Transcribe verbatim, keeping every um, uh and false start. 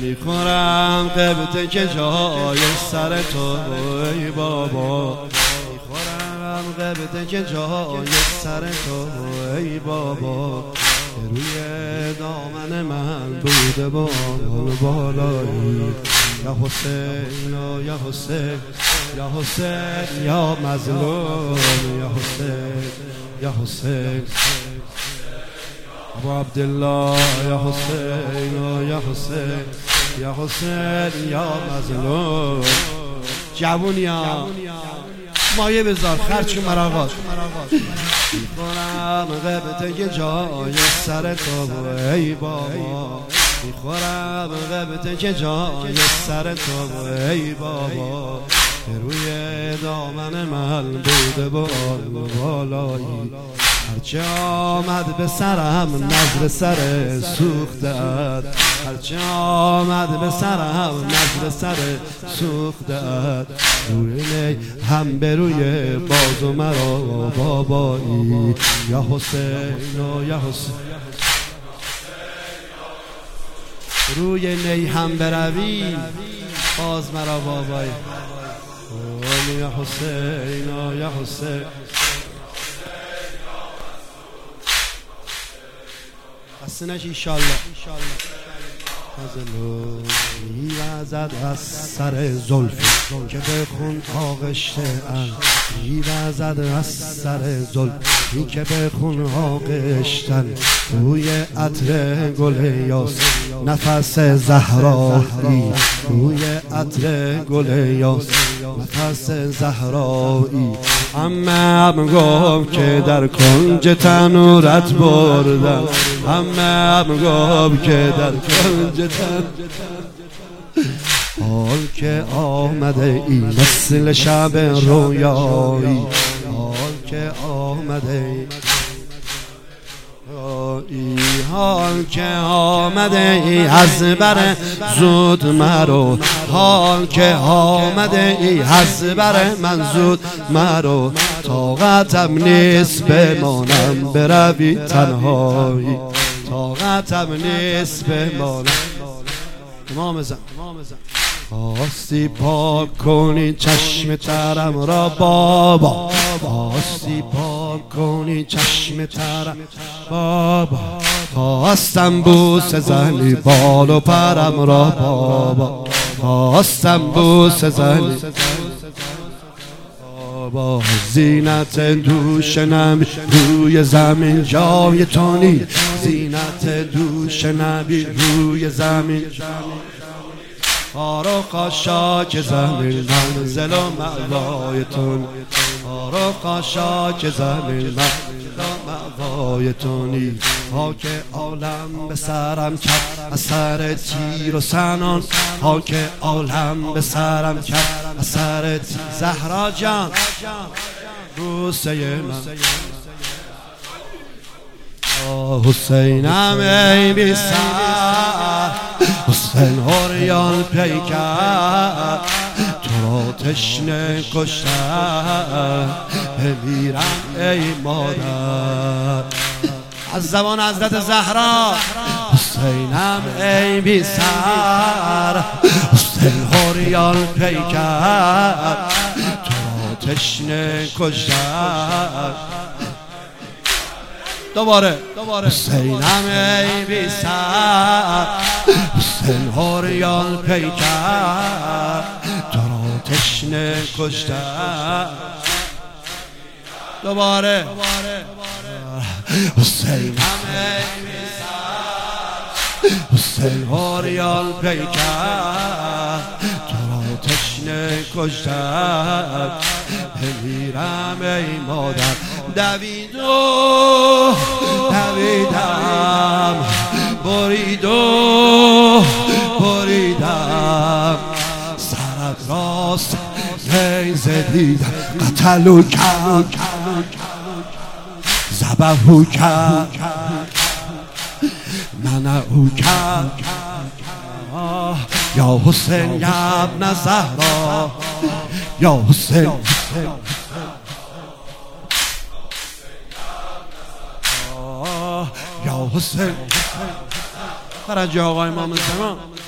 میخورم قبطه که جای سر تو ای بابا، میخورم قبطه که جای سر تو ای بابا، روی دامن من بوده بال بالایی. یا حسین یا حسین یا حسین یا مظلوم، یا حسین یا حسین ابو عبدالله، یا حسین یا حسین یا حسین یا مظلوم. جوونیا مایه بذار خرچ مراقات میخورم قبطه که جای سر تو ای بابا، میخورم قبطه که جای سر تو ای بابا، روی دامن من بوده بال بالایی. هرچه آمد به سرم نظر سر سوختت، هرچه آمد به سرم نظر سر سوختت، روی نی هم به روی بازو مرا بابایی. یا حسین یا حسین روی نی هم بروی باز مرا بابایی. یا حسین یا حسین حسنش ایشالله میوزد از سر زلفی که به خون آغشته ام، میوزد از سر زلفی که به خون آغشتن، روی عطر گل یاس نفس زهرایی، روی عطر گل یاس نفس زهرایی. عمم گفت که در کنج تنورت بردم، عمم گفت که در کنج تن حال که آمده ای مثل شب رویایی، حال که آمده ای حال که آمده ای از بر زود مرو، حال که آمده ای از بر من زود مرو، طاقتم نیست بمانم بروی تنهایی، طاقتم نیست بمانم. امام زن خواستی پاک کنی چشم ترم را بابا، خواستی پاک کنی چشم ترم بابا، خواستم بوس زنی بال و پرم را بابا، خواستم بوس زنی بابا. زینت دوش نبی روی زمین جای تو نیست، زینت دوش نبی روی زمین فاروق خاک زمین منزل و مأوای تو، فاروق خاک زمین منزل و مأوای تو نیست. خاک عالم به سرم کرد از سر تیر و سنان، خاک عالم به سرم کرد از سر تیر. زهرا جان بوسه من حسینم ای بی سر، حسین هریان پیکر تو را تشنه کشتن، بمیرم ای مادر. از زبان حضرت زهرا حسینم ای بی سر، حسین هریان پیکر تو را تشنه کشتن. دوباره حسینم ای بی سر، حسین هریان پیکر تو را تشنه کشتن. دوباره حسینم ای بی سر، حسین هریان پیکر تو را تشنه کشتن، بمیرم ای مادر. دویدو دویدم بریدو بریدم، سرت راست نیزه دیدم، قتلو کرد ذبحو کرد منعو کرد. یا حسین یا ابن زهرا، یا حسین یا حسین. فرج آقای امام زمان.